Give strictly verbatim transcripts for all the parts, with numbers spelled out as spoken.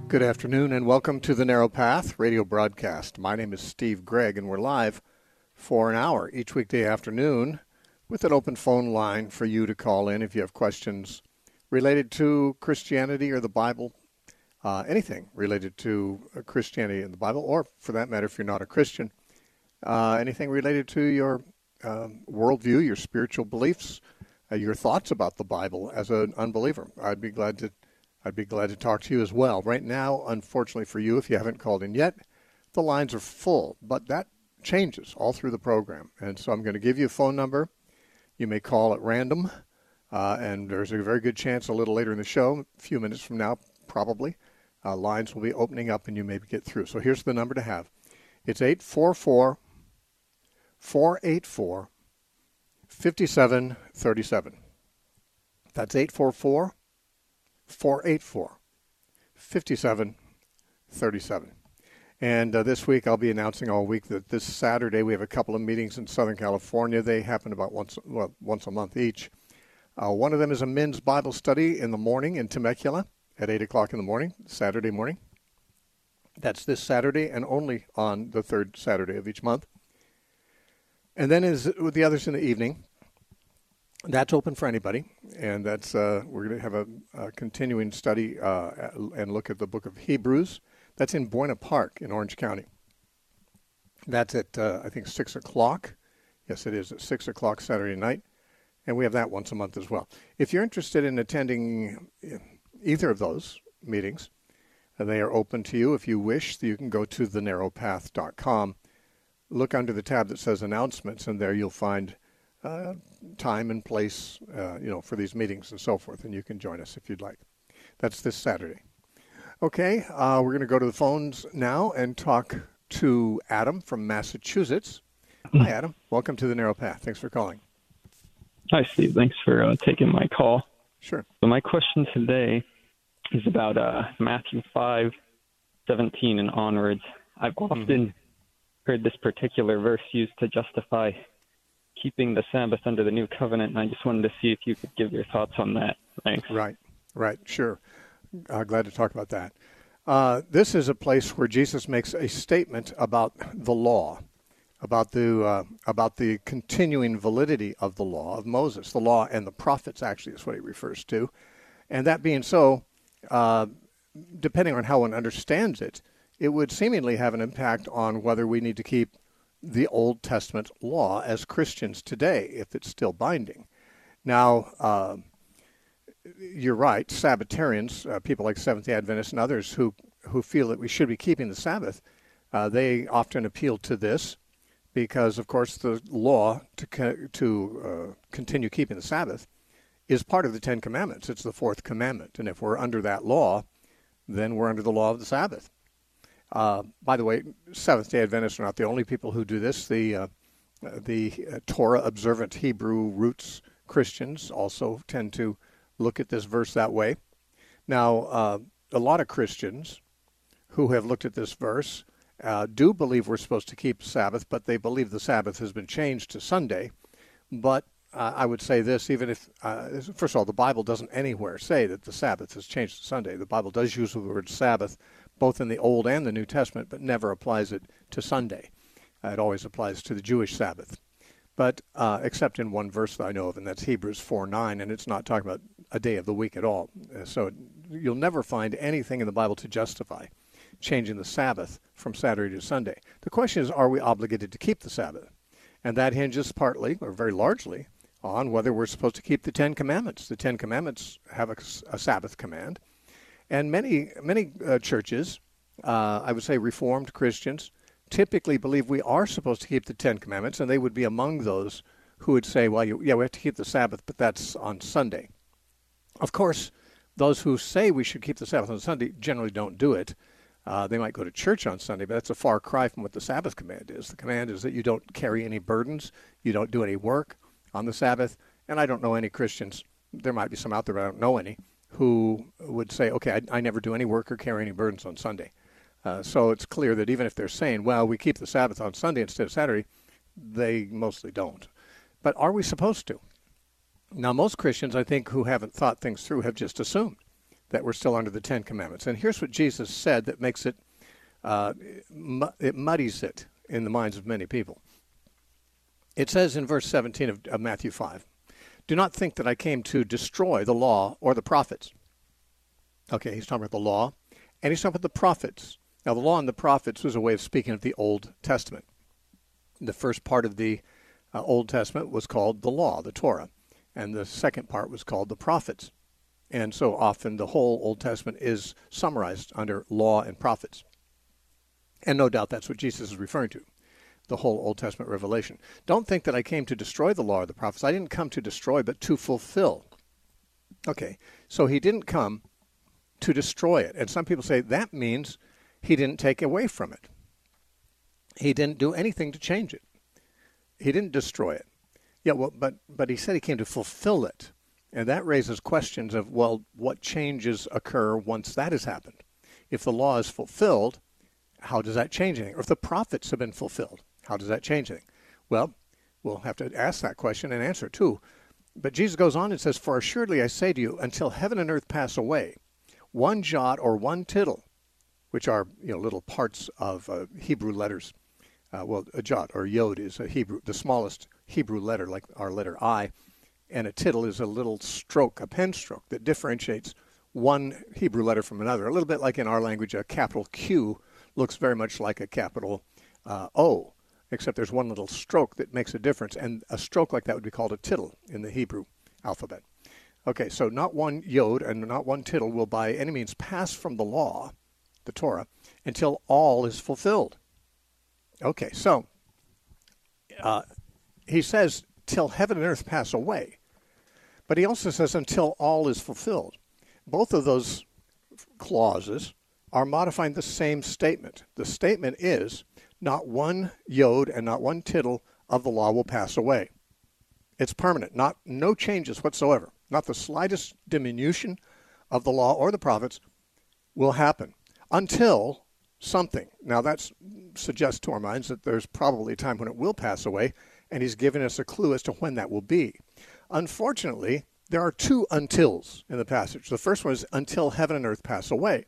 Good afternoon and welcome to the Narrow Path radio broadcast. My name is Steve Gregg and we're live for an hour each weekday afternoon with an open phone line for you to call in if you have questions related to Christianity or the Bible, uh, anything related to Christianity and the Bible, or for that matter, if you're not a Christian, uh, anything related to your um, worldview, your spiritual beliefs, uh, your thoughts about the Bible as an unbeliever. I'd be glad to I'd be glad to talk to you as well. Right now, unfortunately for you, if you haven't called in yet, the lines are full, but that changes all through the program. And so I'm going to give you a phone number. You may call at random, uh, and there's a very good chance a little later in the show, a few minutes from now, probably, uh, lines will be opening up and you may get through. So here's the number to have. It's eight four four, four eight four, five seven three seven. That's eight four four, four eight four, five seven three seven. And uh, this week I'll be announcing all week that this Saturday we have a couple of meetings in Southern California. They happen about once well, once a month each. Uh, one of them is a men's Bible study in the morning in Temecula at eight o'clock in the morning, Saturday morning. That's this Saturday and only on the third Saturday of each month. And then is with the others in the evening. That's open for anybody, and that's uh, we're going to have a, a continuing study uh, and look at the book of Hebrews. That's in Buena Park in Orange County. That's at, uh, I think, six o'clock. Yes, it is at six o'clock Saturday night, and we have that once a month as well. If you're interested in attending either of those meetings, they are open to you. If you wish, you can go to the narrow path dot com. Look under the tab that says Announcements, and there you'll find Uh, time and place, uh, you know, for these meetings and so forth, and you can join us if you'd like. That's this Saturday. Okay, uh, we're going to go to the phones now and talk to Adam from Massachusetts. Hi, Adam. Welcome to the Narrow Path. Thanks for calling. Hi, Steve. Thanks for uh, taking my call. Sure. So my question today is about uh, Matthew five seventeen and onwards. I've often mm-hmm. heard this particular verse used to justify keeping the Sabbath under the new covenant, and I just wanted to see if you could give your thoughts on that. Thanks. Right, right, sure. Uh, glad to talk about that. Uh, this is a place where Jesus makes a statement about the law, about the uh, about the continuing validity of the law of Moses, the law and the prophets. Actually, is what he refers to. And that being so, uh, depending on how one understands it, it would seemingly have an impact on whether we need to keep the Old Testament law as Christians today, if it's still binding. Now, uh, you're right, Sabbatarians, uh, people like Seventh-day Adventists and others who, who feel that we should be keeping the Sabbath, uh, they often appeal to this because, of course, the law to, co- to uh, continue keeping the Sabbath is part of the Ten Commandments. It's the fourth commandment, and if we're under that law, then we're under the law of the Sabbath. Uh, by the way, Seventh-day Adventists are not the only people who do this. The uh, the uh, Torah-observant Hebrew roots Christians also tend to look at this verse that way. Now, uh, a lot of Christians who have looked at this verse uh, do believe we're supposed to keep Sabbath, but they believe the Sabbath has been changed to Sunday. But uh, I would say this, even if, uh, first of all, the Bible doesn't anywhere say that the Sabbath has changed to Sunday. The Bible does use the word Sabbath both in the Old and the New Testament, but never applies it to Sunday. Uh, it always applies to the Jewish Sabbath, but uh, except in one verse that I know of, and that's Hebrews four nine, and it's not talking about a day of the week at all. Uh, so you'll never find anything in the Bible to justify changing the Sabbath from Saturday to Sunday. The question is, are we obligated to keep the Sabbath? And that hinges partly, or very largely, on whether we're supposed to keep the Ten Commandments. The Ten Commandments have a, a Sabbath command. And many many uh, churches, uh, I would say Reformed Christians, typically believe we are supposed to keep the Ten Commandments, and they would be among those who would say, well, you, yeah, we have to keep the Sabbath, but that's on Sunday. Of course, those who say we should keep the Sabbath on Sunday generally don't do it. Uh, they might go to church on Sunday, but that's a far cry from what the Sabbath command is. The command is that you don't carry any burdens, you don't do any work on the Sabbath, and I don't know any Christians, there might be some out there, but I don't know any, who would say, okay, I, I never do any work or carry any burdens on Sunday. Uh, so it's clear that even if they're saying, well, we keep the Sabbath on Sunday instead of Saturday, they mostly don't. But are we supposed to? Now, most Christians, I think, who haven't thought things through have just assumed that we're still under the Ten Commandments. And here's what Jesus said that makes it, uh, it muddies it in the minds of many people. It says in verse seventeen of, of Matthew five, "Do not think that I came to destroy the law or the prophets." Okay, he's talking about the law, and he's talking about the prophets. Now, the law and the prophets was a way of speaking of the Old Testament. The first part of the uh, Old Testament was called the law, the Torah, and the second part was called the prophets. And so often the whole Old Testament is summarized under law and prophets. And no doubt that's what Jesus is referring to, the whole Old Testament revelation. Don't think that I came to destroy the law or the prophets. I didn't come to destroy, but to fulfill. Okay, so he didn't come to destroy it. And some people say that means he didn't take away from it. He didn't do anything to change it. He didn't destroy it. Yeah, well, but but he said he came to fulfill it. And that raises questions of, well, what changes occur once that has happened? If the law is fulfilled, how does that change anything? Or if the prophets have been fulfilled, how does that change anything? Well, we'll have to ask that question and answer it too. But Jesus goes on and says, "For assuredly I say to you, until heaven and earth pass away, one jot or one tittle," which are, you know, little parts of uh, Hebrew letters. Uh, well, a jot or yod is a Hebrew, the smallest Hebrew letter, like our letter I, and a tittle is a little stroke, a pen stroke that differentiates one Hebrew letter from another. A little bit like in our language, a capital Q looks very much like a capital uh, O, except there's one little stroke that makes a difference, and a stroke like that would be called a tittle in the Hebrew alphabet. Okay, so not one yod and not one tittle will by any means pass from the law, the Torah, until all is fulfilled. Okay, so uh, he says, till heaven and earth pass away. But he also says, until all is fulfilled. Both of those clauses are modifying the same statement. The statement is, not one yod and not one tittle of the law will pass away. It's permanent, not no changes whatsoever. Not the slightest diminution of the law or the prophets will happen until something. Now that suggests to our minds that there's probably a time when it will pass away, and he's given us a clue as to when that will be. Unfortunately, there are two untils in the passage. The first one is until heaven and earth pass away.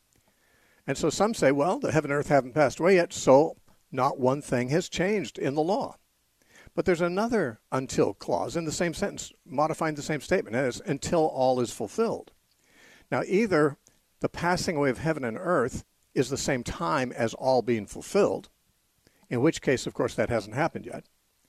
And so some say, well, the heaven and earth haven't passed away yet, so not one thing has changed in the law. But there's another until clause in the same sentence, modifying the same statement, and it's until all is fulfilled. Now, either the passing away of heaven and earth is the same time as all being fulfilled, in which case, of course, that hasn't happened yet,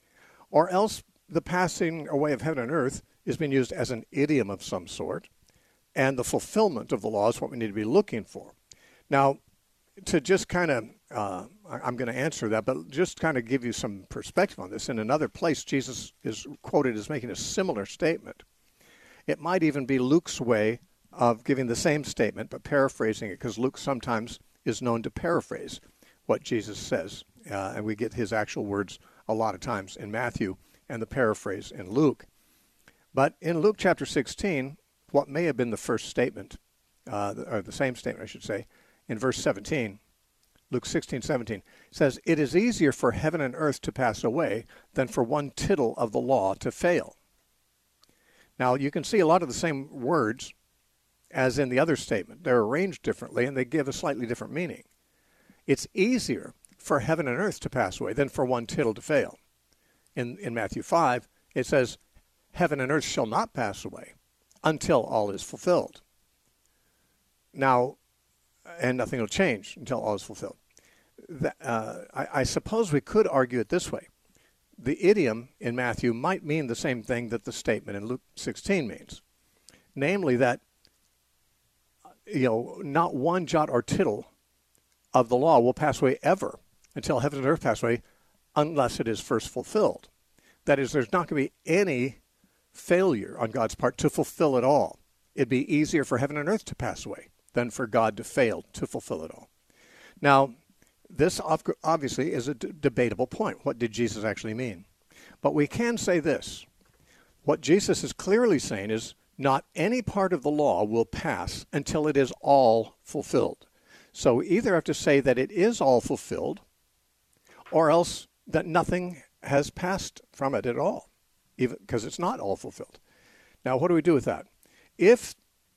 or else the passing away of heaven and earth is being used as an idiom of some sort, and the fulfillment of the law is what we need to be looking for. Now, to just kind of, uh, I'm going to answer that, but just kind of give you some perspective on this. In another place, Jesus is quoted as making a similar statement. It might even be Luke's way of giving the same statement, but paraphrasing it, because Luke sometimes is known to paraphrase what Jesus says. Uh, and we get his actual words a lot of times in Matthew and the paraphrase in Luke. But in Luke chapter sixteen, what may have been the first statement, uh, or the same statement, I should say, in verse seventeen, Luke sixteen, seventeen, says, "It is easier for heaven and earth to pass away than for one tittle of the law to fail." Now, you can see a lot of the same words as in the other statement. They're arranged differently, and they give a slightly different meaning. It's easier for heaven and earth to pass away than for one tittle to fail. In, in Matthew five, it says, "Heaven and earth shall not pass away until all is fulfilled." Now, and nothing will change until all is fulfilled. That, uh, I, I suppose we could argue it this way. The idiom in Matthew might mean the same thing that the statement in Luke sixteen means. Namely that, you know, not one jot or tittle of the law will pass away ever until heaven and earth pass away unless it is first fulfilled. That is, there's not going to be any failure on God's part to fulfill it all. It'd be easier for heaven and earth to pass away than for God to fail to fulfill it all. Now, this obviously is a d- debatable point. What did Jesus actually mean? But we can say this. What Jesus is clearly saying is not any part of the law will pass until it is all fulfilled. So we either have to say that it is all fulfilled, or else that nothing has passed from it at all, even because it's not all fulfilled. Now, what do we do with that? If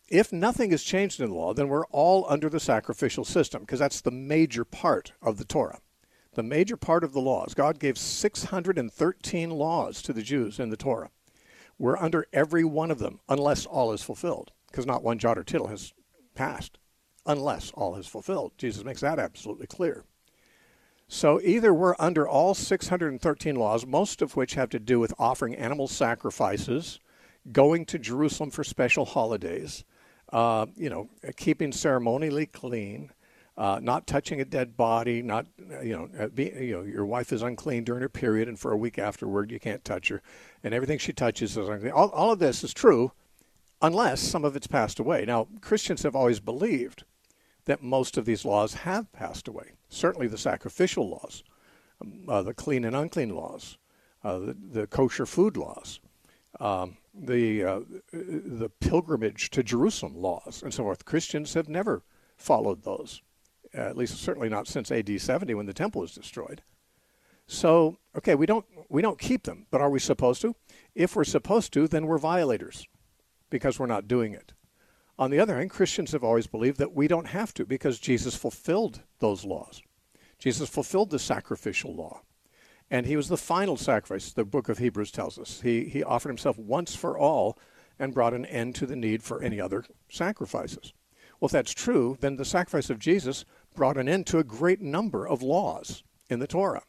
if nothing is changed in the law, then we're all under the sacrificial system, because that's the major part of the Torah. The major part of the laws. God gave six hundred thirteen laws to the Jews in the Torah. We're under every one of them, unless all is fulfilled, because not one jot or tittle has passed, unless all is fulfilled. Jesus makes that absolutely clear. So either we're under all six hundred thirteen laws, most of which have to do with offering animal sacrifices, going to Jerusalem for special holidays, uh, you know, keeping ceremonially clean, uh, not touching a dead body, not, you know, be, you know, your wife is unclean during her period, and for a week afterward you can't touch her, and everything she touches is unclean. All, all of this is true, unless some of it's passed away. Now, Christians have always believed that most of these laws have passed away. Certainly the sacrificial laws, um, uh, the clean and unclean laws, uh, the, the kosher food laws, um, the uh, the pilgrimage to Jerusalem laws, and so forth. Christians have never followed those, uh, at least certainly not since A D seventy when the temple was destroyed. So, okay, we don't we don't keep them, but are we supposed to? If we're supposed to, then we're violators, because we're not doing it. On the other hand, Christians have always believed that we don't have to, because Jesus fulfilled those laws. Jesus fulfilled the sacrificial law. And he was the final sacrifice, the book of Hebrews tells us. He, he offered himself once for all and brought an end to the need for any other sacrifices. Well, if that's true, then the sacrifice of Jesus brought an end to a great number of laws in the Torah.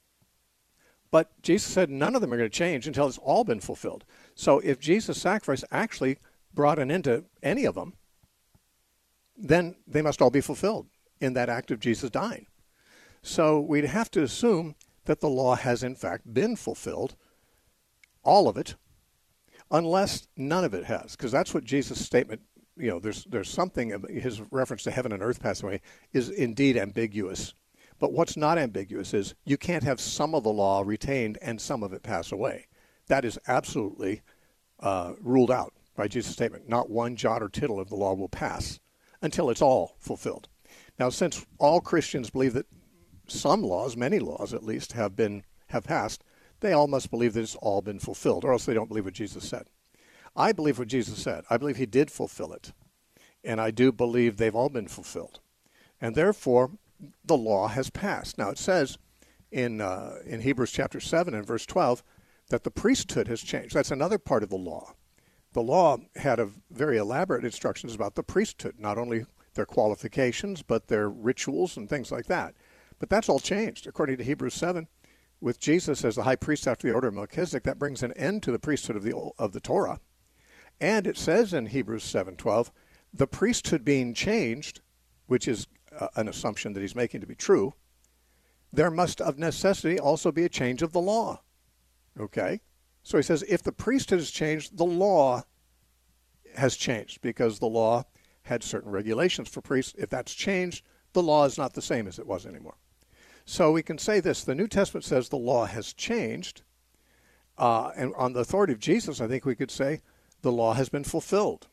But Jesus said none of them are going to change until it's all been fulfilled. So if Jesus' sacrifice actually brought an end to any of them, then they must all be fulfilled in that act of Jesus dying. So we'd have to assume that the law has in fact been fulfilled, all of it, unless none of it has, because that's what Jesus' statement, you know, there's there's something, his reference to heaven and earth passing away is indeed ambiguous. But what's not ambiguous is you can't have some of the law retained and some of it pass away. That is absolutely uh, ruled out by Jesus' statement. Not one jot or tittle of the law will pass until it's all fulfilled. Now, since all Christians believe that some laws, many laws at least, have been have passed, they all must believe that it's all been fulfilled, or else they don't believe what Jesus said. I believe what Jesus said. I believe he did fulfill it. And I do believe they've all been fulfilled. And therefore, the law has passed. Now, it says in uh, in Hebrews chapter seven and verse twelve that the priesthood has changed. That's another part of the law. The law had a very elaborate instructions about the priesthood, not only their qualifications, but their rituals and things like that. But that's all changed. According to Hebrews seven, with Jesus as the high priest after the order of Melchizedek, that brings an end to the priesthood of the of the Torah. And it says in Hebrews seven twelve, the priesthood being changed, which is uh, an assumption that he's making to be true, there must of necessity also be a change of the law. Okay? So he says if the priesthood has changed, the law has changed, because the law had certain regulations for priests. If that's changed, the law is not the same as it was anymore. So we can say this. The New Testament says the law has changed. Uh, and on the authority of Jesus, I think we could say the law has been fulfilled.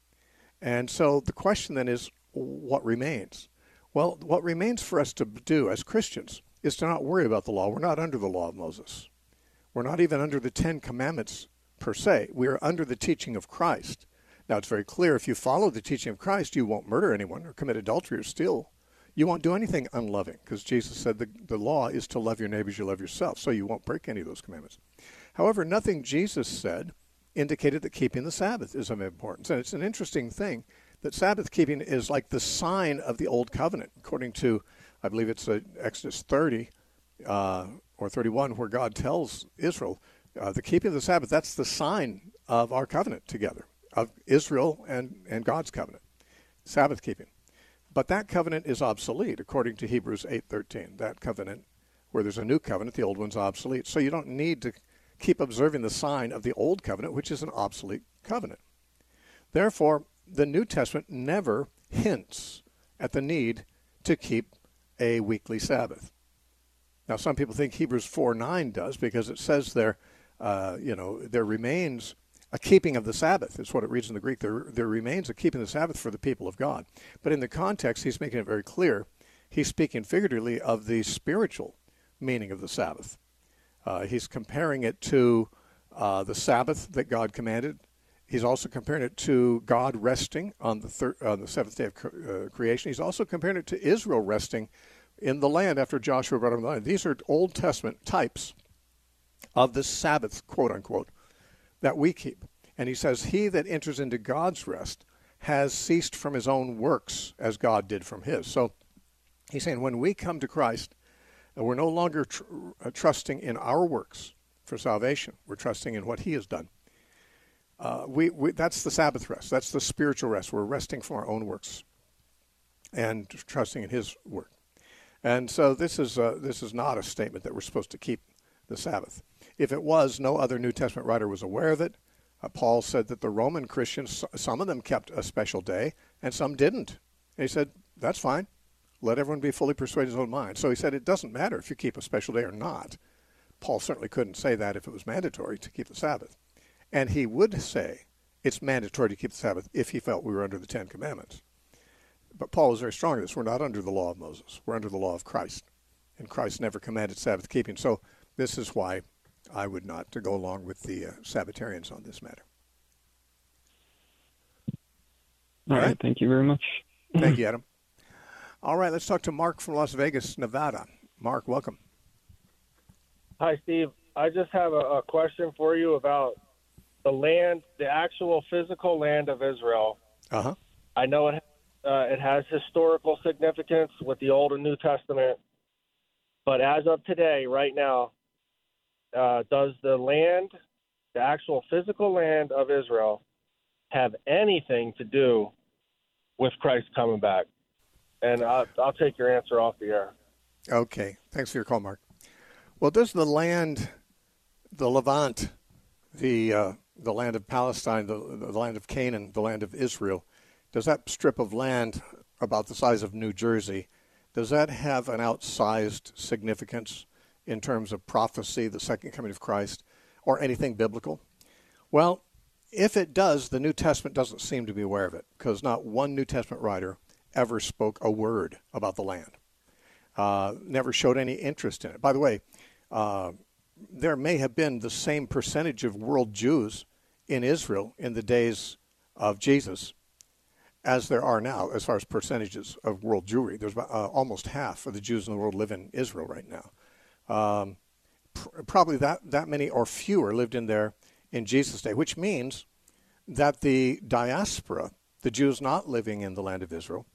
And so the question then is, what remains? Well, what remains for us to do as Christians is to not worry about the law. We're not under the law of Moses. We're not even under the Ten Commandments per se. We are under the teaching of Christ. Now, it's very clear if you follow the teaching of Christ, you won't murder anyone or commit adultery or steal. You won't do anything unloving, because Jesus said the, the law is to love your neighbor as you love yourself, so you won't break any of those commandments. However, nothing Jesus said indicated that keeping the Sabbath is of importance. And it's an interesting thing that Sabbath keeping is like the sign of the Old Covenant, according to, I believe it's uh, Exodus thirty uh, or thirty-one, where God tells Israel, uh, the keeping of the Sabbath, that's the sign of our covenant together, of Israel and, and God's covenant, Sabbath keeping. But that covenant is obsolete, according to Hebrews eight thirteen. That covenant, where there's a new covenant, the old one's obsolete. So you don't need to keep observing the sign of the old covenant, which is an obsolete covenant. Therefore, the New Testament never hints at the need to keep a weekly Sabbath. Now, some people think Hebrews four nine does, because it says there, uh, you know, there remains a keeping of the Sabbath, is what it reads in the Greek. There, there remains a keeping of the Sabbath for the people of God. But in the context, he's making it very clear. He's speaking figuratively of the spiritual meaning of the Sabbath. Uh, he's comparing it to uh, the Sabbath that God commanded He's also comparing it to God resting on the third, on the seventh day of uh, creation. He's also comparing it to Israel resting in the land after Joshua brought them the land. These are Old Testament types of the Sabbath, quote unquote, that we keep. And he says, he that enters into God's rest has ceased from his own works as God did from his. So he's saying when we come to Christ, we're no longer tr- uh, trusting in our works for salvation. We're trusting in what he has done. Uh, we, we that's the Sabbath rest. That's the spiritual rest. We're resting from our own works and trusting in his work. And so this is uh, this is not a statement that we're supposed to keep the Sabbath. If it was, no other New Testament writer was aware of it. Uh, Paul said that the Roman Christians, some of them kept a special day and some didn't. And he said, that's fine. Let everyone be fully persuaded in his own mind. So he said it doesn't matter if you keep a special day or not. Paul certainly couldn't say that if it was mandatory to keep the Sabbath. And he would say it's mandatory to keep the Sabbath if he felt we were under the Ten Commandments. But Paul was very strong in this. We're not under the law of Moses. We're under the law of Christ. And Christ never commanded Sabbath keeping. So this is why I would not to go along with the uh, Sabbatarians on this matter. All right. right. Thank you very much. Thank you, Adam. All right. Let's talk to Mark from Las Vegas, Nevada. Mark, welcome. Hi, Steve. I just have a, a question for you about the land, the actual physical land of Israel. Uh-huh. I know it uh, it has historical significance with the Old and New Testament, but as of today, right now, uh, does the land, the actual physical land of Israel, have anything to do with Christ coming back? And I'll, I'll take your answer off the air. Okay. Thanks for your call, Mark. Well, does the land, the Levant, the uh, the land of Palestine, the, the land of Canaan, the land of Israel, does that strip of land about the size of New Jersey, does that have an outsized significance in terms of prophecy, the second coming of Christ, or anything biblical? Well, if it does, the New Testament doesn't seem to be aware of it, because not one New Testament writer ever spoke a word about the land, uh, never showed any interest in it. By the way, uh, there may have been the same percentage of world Jews in Israel in the days of Jesus as there are now, as far as percentages of world Jewry. There's about, uh, almost half of the Jews in the world live in Israel right now. Um, pr- probably that, that many or fewer lived in there in Jesus' day, which means that the diaspora, the Jews not living in the land of Israel,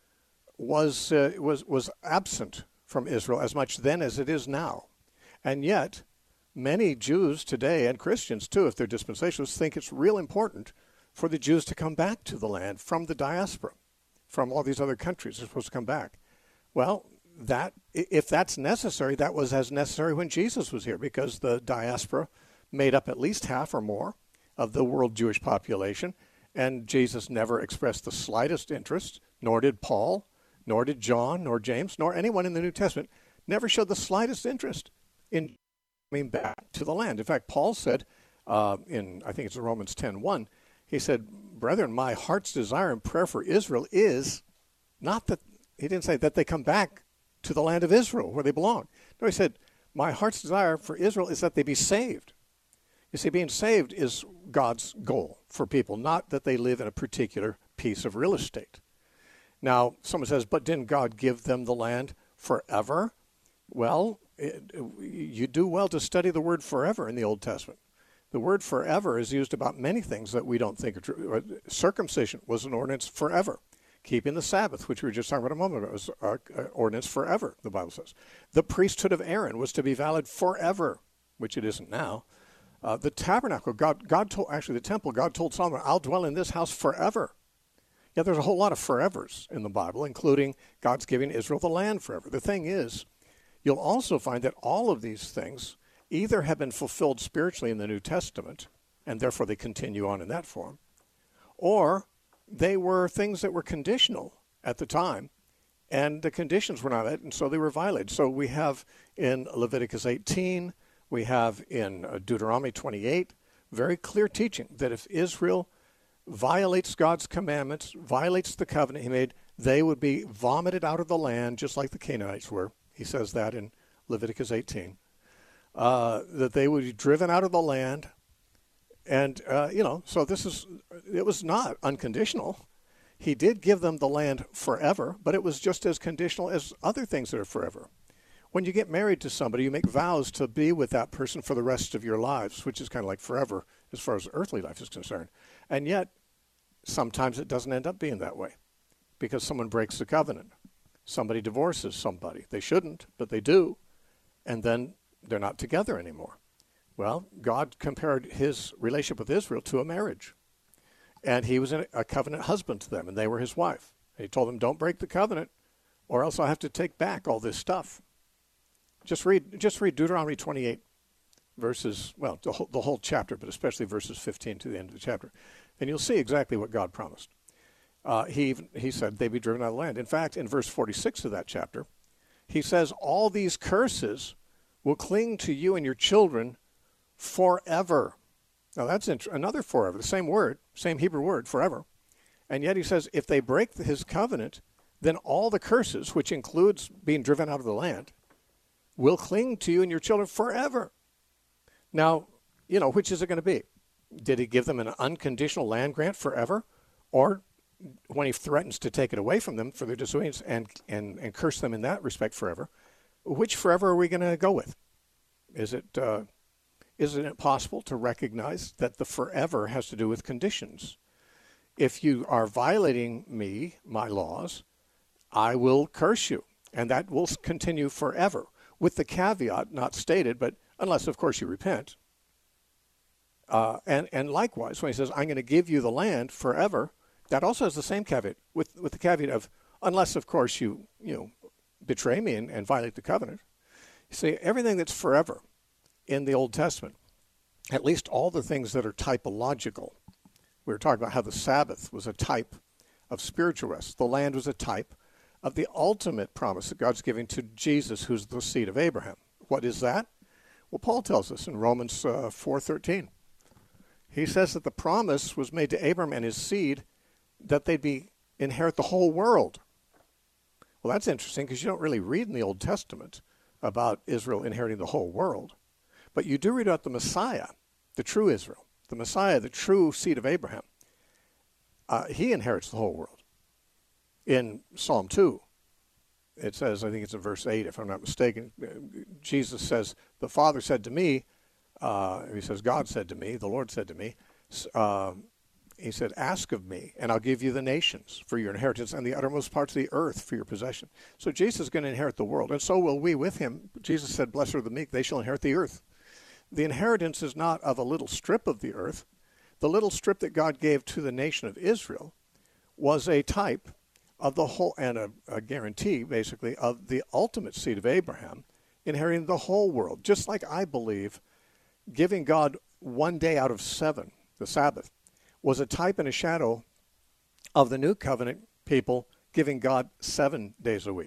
was uh, was was absent from Israel as much then as it is now. And yet, many Jews today, and Christians too, if they're dispensationalists, think it's real important for the Jews to come back to the land from the diaspora, from all these other countries. They're supposed to come back. Well, that if that's necessary, that was as necessary when Jesus was here, because the diaspora made up at least half or more of the world Jewish population, and Jesus never expressed the slightest interest, nor did Paul, nor did John, nor James, nor anyone in the New Testament, never showed the slightest interest in coming back to the land. In fact, Paul said uh, in, I think it's Romans ten one, he said, brethren, my heart's desire and prayer for Israel is not that, he didn't say that they come back to the land of Israel where they belong. No, he said, my heart's desire for Israel is that they be saved. You see, being saved is God's goal for people, not that they live in a particular piece of real estate. Now, someone says, but didn't God give them the land forever? Well, it, you do well to study the word forever in the Old Testament. The word forever is used about many things that we don't think are true. Circumcision was an ordinance forever. Keeping the Sabbath, which we were just talking about a moment ago, was an ordinance forever, the Bible says. The priesthood of Aaron was to be valid forever, which it isn't now. Uh, the tabernacle, God, God told, actually the temple, God told Solomon, I'll dwell in this house forever. Yeah, there's a whole lot of forevers in the Bible, including God's giving Israel the land forever. The thing is, you'll also find that all of these things either have been fulfilled spiritually in the New Testament, and therefore they continue on in that form, or they were things that were conditional at the time, and the conditions were not met, and so they were violated. So we have in Leviticus eighteen, we have in Deuteronomy twenty-eight, very clear teaching that if Israel violates God's commandments, violates the covenant he made, they would be vomited out of the land just like the Canaanites were. He says that in Leviticus eighteen. Uh, that they would be driven out of the land And, uh, you know, so this is, it was not unconditional. He did give them the land forever, but it was just as conditional as other things that are forever. When you get married to somebody, you make vows to be with that person for the rest of your lives, which is kind of like forever as far as earthly life is concerned. And yet, sometimes it doesn't end up being that way because someone breaks the covenant. Somebody divorces somebody. They shouldn't, but they do. And then they're not together anymore. Well, God compared his relationship with Israel to a marriage. And he was a covenant husband to them, and they were his wife. And he told them, don't break the covenant, or else I'll have to take back all this stuff. Just read just read Deuteronomy twenty-eight, verses, well, the whole, the whole chapter, but especially verses fifteen to the end of the chapter. And you'll see exactly what God promised. Uh, he, even, he said they'd be driven out of the land. In fact, in verse forty-six of that chapter, he says, all these curses will cling to you and your children forever. Now that's int- another forever, the same word, same Hebrew word, forever. And yet he says if they break his covenant, then all the curses, which includes being driven out of the land, will cling to you and your children forever. Now, you know, which is it going to be? Did he give them an unconditional land grant forever? Or when he threatens to take it away from them for their disobedience and, and, and curse them in that respect forever, which forever are we going to go with? Is it... Uh, Isn't it possible to recognize that the forever has to do with conditions? If you are violating me, my laws, I will curse you, and that will continue forever, with the caveat not stated, but unless, of course, you repent. Uh, and, and likewise, when he says, I'm going to give you the land forever, that also has the same caveat, with, with the caveat of, unless, of course, you, you know, betray me and, and violate the covenant. You see, everything that's forever in the Old Testament, at least all the things that are typological. We were talking about how the Sabbath was a type of spiritual rest. The land was a type of the ultimate promise that God's giving to Jesus, who's the seed of Abraham. What is that? Well, Paul tells us in Romans uh, four thirteen. He says that the promise was made to Abraham and his seed that they'd be inherit the whole world. Well, that's interesting because you don't really read in the Old Testament about Israel inheriting the whole world. But you do read about the Messiah, the true Israel, the Messiah, the true seed of Abraham. Uh, he inherits the whole world. In Psalm two, it says, I think it's in verse eight, if I'm not mistaken, Jesus says, the Father said to me, uh, he says, God said to me, the Lord said to me, uh, he said, ask of me, and I'll give you the nations for your inheritance and the uttermost parts of the earth for your possession. So Jesus is going to inherit the world, and so will we with him. Jesus said, blessed are the meek, they shall inherit the earth. The inheritance is not of a little strip of the earth. The little strip that God gave to the nation of Israel was a type of the whole, and a, a guarantee, basically, of the ultimate seed of Abraham inheriting the whole world. Just like I believe giving God one day out of seven, the Sabbath, was a type and a shadow of the new covenant people giving God seven days a week.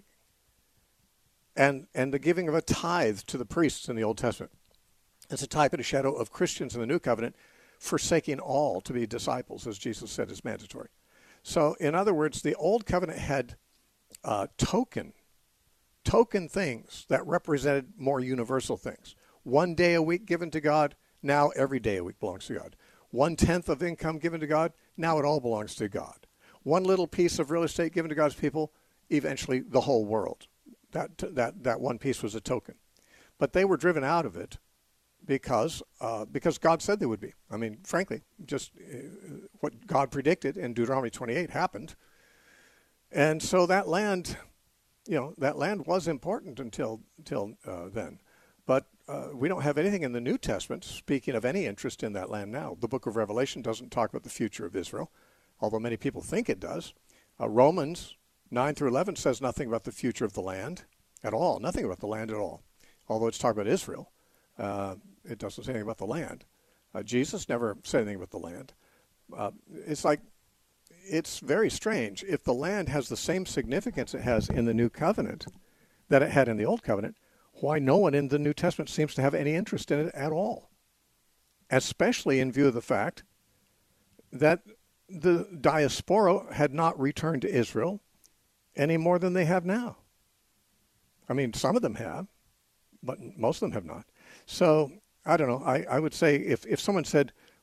And, and the giving of a tithe to the priests in the Old Testament. It's a type and a shadow of Christians in the New Covenant forsaking all to be disciples, as Jesus said is mandatory. So, in other words, the Old Covenant had uh, token, token things that represented more universal things. One day a week given to God, now every day a week belongs to God. One-tenth of income given to God, now it all belongs to God. One little piece of real estate given to God's people, eventually the whole world. That, that, that one piece was a token. But they were driven out of it because uh, because God said they would be. I mean, frankly, just uh, what God predicted in Deuteronomy twenty-eight happened. And so that land, you know, that land was important until, until uh, then. But uh, we don't have anything in the New Testament speaking of any interest in that land now. The book of Revelation doesn't talk about the future of Israel, although many people think it does. Uh, Romans nine through eleven says nothing about the future of the land at all, nothing about the land at all. Although it's talking about Israel, uh, it doesn't say anything about the land. Uh, Jesus never said anything about the land. Uh, it's like, it's very strange. If the land has the same significance it has in the New Covenant that it had in the Old Covenant, why no one in the New Testament seems to have any interest in it at all, especially in view of the fact that the diaspora had not returned to Israel any more than they have now. I mean, some of them have, but most of them have not. So, I don't know. I, I would say if, if someone said,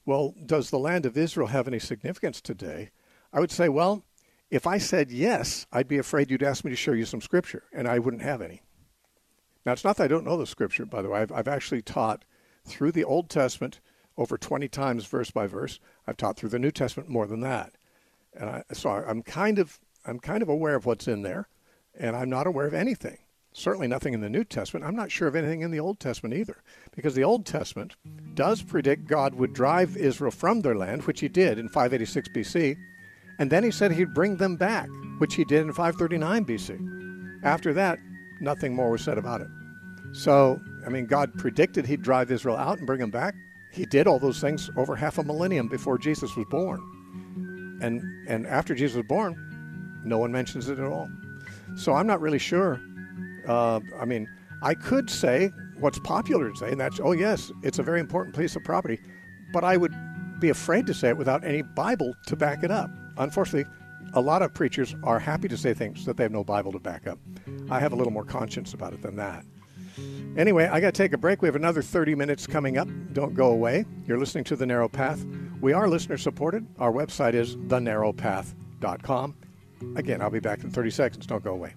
well, does the land of Israel have any significance today? I would say, well, if I said yes, I'd be afraid you'd ask me to show you some scripture, and I wouldn't have any. Now, it's not that I don't know the scripture, by the way. I've, I've actually taught through the Old Testament over twenty times, verse by verse. I've taught through the New Testament more than that. And I, so I'm kind of I'm kind of aware of what's in there, and I'm not aware of anything. Certainly nothing in the New Testament. I'm not sure of anything in the Old Testament either, because the Old Testament does predict God would drive Israel from their land, which he did in five eighty-six B C, and then he said he'd bring them back, which he did in five thirty-nine B C. After that, nothing more was said about it. So, I mean, God predicted he'd drive Israel out and bring them back. He did all those things over half a millennium before Jesus was born. And and after Jesus was born, no one mentions it at all. So I'm not really sure. Uh, I mean, I could say what's popular to say, and that's, oh, yes, it's a very important piece of property. But I would be afraid to say it without any Bible to back it up. Unfortunately, a lot of preachers are happy to say things that they have no Bible to back up. I have a little more conscience about it than that. Anyway, I got to take a break. We have another thirty minutes coming up. Don't go away. You're listening to The Narrow Path. We are listener supported. Our website is the narrow path dot com. Again, I'll be back in thirty seconds. Don't go away.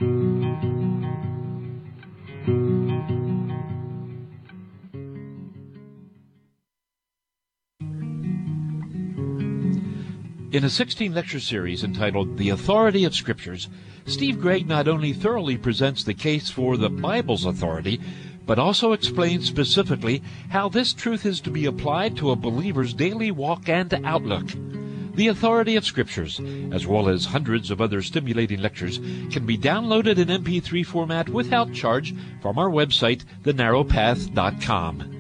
In a sixteen-lecture series entitled The Authority of Scriptures, Steve Gregg not only thoroughly presents the case for the Bible's authority, but also explains specifically how this truth is to be applied to a believer's daily walk and outlook. The Authority of Scriptures, as well as hundreds of other stimulating lectures, can be downloaded in M P three format without charge from our website, the narrow path dot com.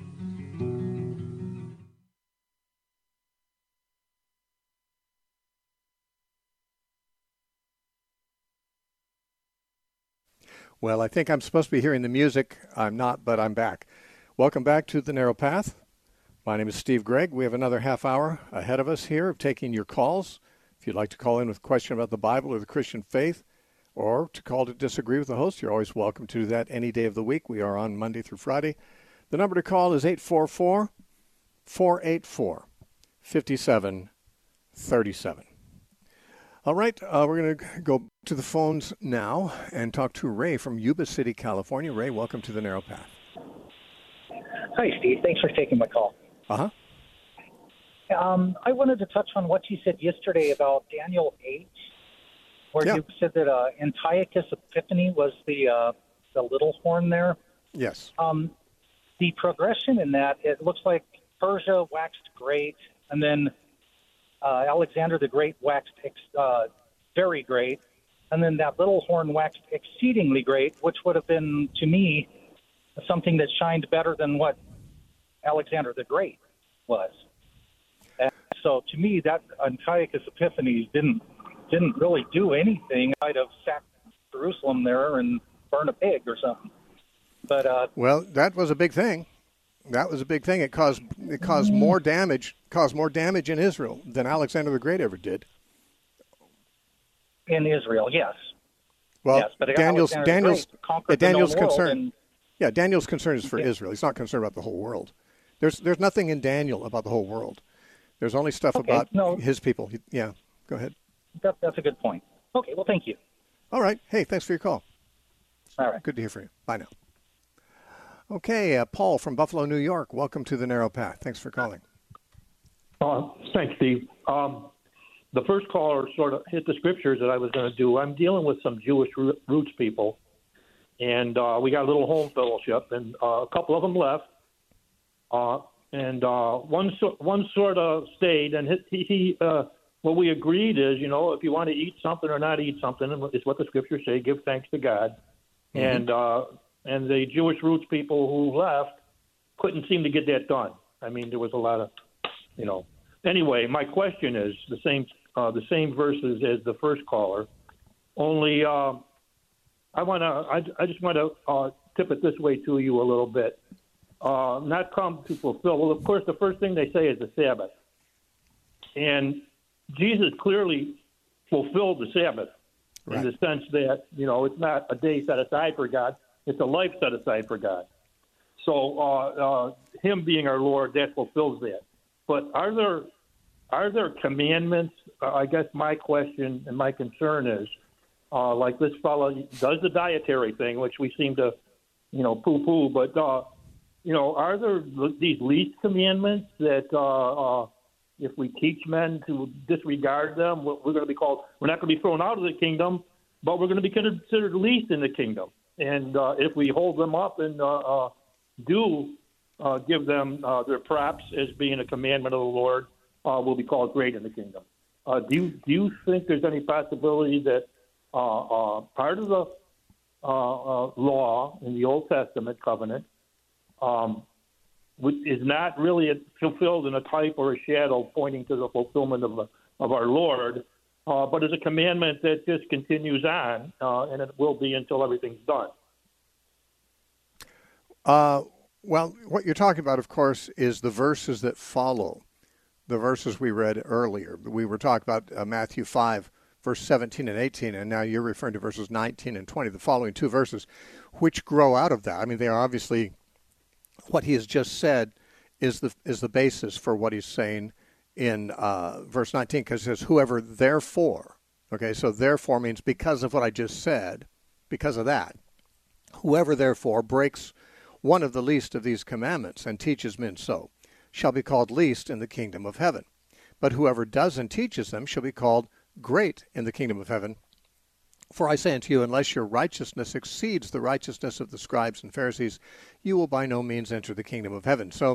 Well, I think I'm supposed to be hearing the music. I'm not, but I'm back. Welcome back to The Narrow Path. My name is Steve Gregg. We have another half hour ahead of us here of taking your calls. If you'd like to call in with a question about the Bible or the Christian faith, or to call to disagree with the host, you're always welcome to do that any day of the week. We are on Monday through Friday. The number to call is eight four four, four eight four, five seven three seven. All right, uh, we're going to go to the phones now and talk to Ray from Yuba City, California. Ray, welcome to The Narrow Path. Hi, Steve. Thanks for taking my call. Uh-huh. Um, I wanted to touch on what you said yesterday about Daniel eight, where yeah. you said that uh, Antiochus Epiphanes was the uh, the little horn there. Yes. Um, the progression in that, it looks like Persia waxed great, and then uh, Alexander the Great waxed ex- uh, very great, and then that little horn waxed exceedingly great, which would have been, to me, something that shined better than what Alexander the Great was. And so, to me, that Antiochus Epiphanes didn't didn't really do anything. I'd have sacked Jerusalem there and burn a pig or something. But uh, well, that was a big thing. That was a big thing. It caused it caused more damage caused more damage in Israel than Alexander the Great ever did. In Israel, yes. Well, yes, but Daniel's Alexander Daniel's the Great conquered yeah, Daniel's the known world concern. and, Yeah, Daniel's concern is for yeah. Israel. He's not concerned about the whole world. There's there's nothing in Daniel about the whole world. There's only stuff okay, about no, his people. Yeah, go ahead. That, that's a good point. Okay, well, thank you. All right. Hey, thanks for your call. All right. Good to hear from you. Bye now. Okay, uh, Paul from Buffalo, New York. Welcome to The Narrow Path. Thanks for calling. Uh, thanks, Steve. Um, the first caller sort of hit the scriptures that I was going to do. I'm dealing with some Jewish roots people, and uh, we got a little home fellowship, and uh, a couple of them left, uh, and uh, one so- one sort of stayed, and he, he uh, what we agreed is, you know, if you want to eat something or not eat something, it's what the scriptures say, give thanks to God, mm-hmm. and uh, and the Jewish roots people who left couldn't seem to get that done. I mean, there was a lot of, you know. Anyway, my question is the same uh, the same verses as the first caller, only uh, I want to I, I just want to uh, tip it this way to you a little bit. Uh, not come to fulfill. Well, of course, the first thing they say is the Sabbath, and Jesus clearly fulfilled the Sabbath right. in the sense that, you know, it's not a day set aside for God. It's a life set aside for God. So uh, uh, him being our Lord, that fulfills that. but are there are there commandments? Uh, I guess my question and my concern is, uh, like this fellow does the dietary thing, which we seem to, you know, poo-poo. But uh, you know, are there these least commandments that uh, uh, if we teach men to disregard them, we're going to be called? We're not going to be thrown out of the kingdom, but we're going to be considered least in the kingdom. And uh, if we hold them up and uh, uh, do uh, give them uh, their props as being a commandment of the Lord, uh, we'll be called great in the kingdom. Uh, do you do you think there's any possibility that uh, uh, part of the uh, uh, law in the Old Testament covenant um, is not really fulfilled in a type or a shadow pointing to the fulfillment of, of our Lord, uh, but is a commandment that just continues on, uh, and it will be until everything's done? Uh, well, what you're talking about, of course, is the verses that follow, the verses we read earlier. We were talking about uh, Matthew five, verse seventeen and eighteen, and now you're referring to verses nineteen and twenty, the following two verses, which grow out of that. I mean, they are obviously, what he has just said is the is the basis for what he's saying in uh, verse nineteen, because it says, whoever therefore, okay, so therefore means because of what I just said, because of that, whoever therefore breaks one of the least of these commandments and teaches men so, shall be called least in the kingdom of heaven. But whoever does and teaches them shall be called great in the kingdom of heaven. For I say unto you, unless your righteousness exceeds the righteousness of the scribes and Pharisees, you will by no means enter the kingdom of heaven. So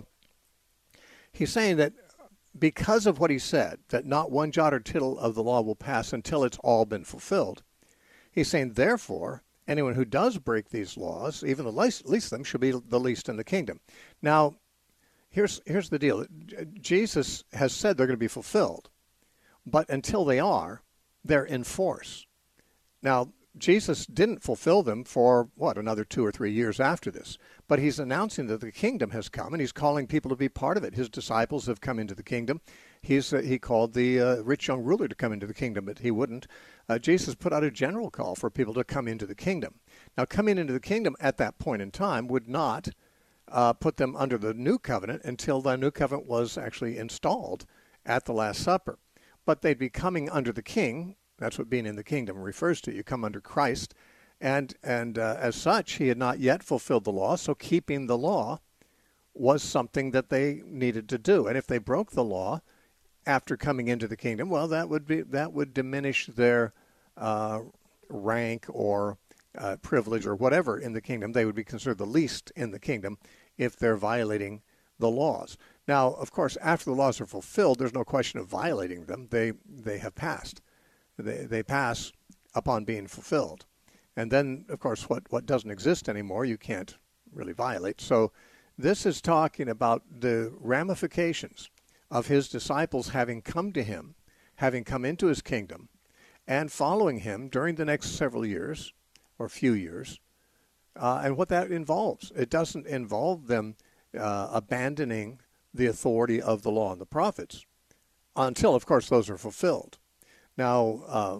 he's saying that because of what he said, that not one jot or tittle of the law will pass until it's all been fulfilled, he's saying, therefore, anyone who does break these laws, even the least, least of them, should be the least in the kingdom. Now, here's here's the deal. Jesus has said they're going to be fulfilled, but until they are, they're in force. Now, Jesus didn't fulfill them for, what, another two or three years after this. But he's announcing that the kingdom has come, and he's calling people to be part of it. His disciples have come into the kingdom. He's uh, He called the uh, rich young ruler to come into the kingdom, but he wouldn't. Uh, Jesus put out a general call for people to come into the kingdom. Now, coming into the kingdom at that point in time would not uh, put them under the new covenant until the new covenant was actually installed at the Last Supper. But they'd be coming under the king. That's what being in the kingdom refers to. You come under Christ. And and uh, as such, he had not yet fulfilled the law, so keeping the law was something that they needed to do. And if they broke the law after coming into the kingdom, well, that would be that would diminish their uh, rank or uh, privilege or whatever in the kingdom. They would be considered the least in the kingdom if they're violating the laws. Now, of course, after the laws are fulfilled, there's no question of violating them. They they have passed. They they pass upon being fulfilled. And then, of course, what, what doesn't exist anymore, you can't really violate. So this is talking about the ramifications of his disciples having come to him, having come into his kingdom, and following him during the next several years, or few years, uh, and what that involves. It doesn't involve them uh, abandoning the authority of the law and the prophets until, of course, those are fulfilled. Now, uh,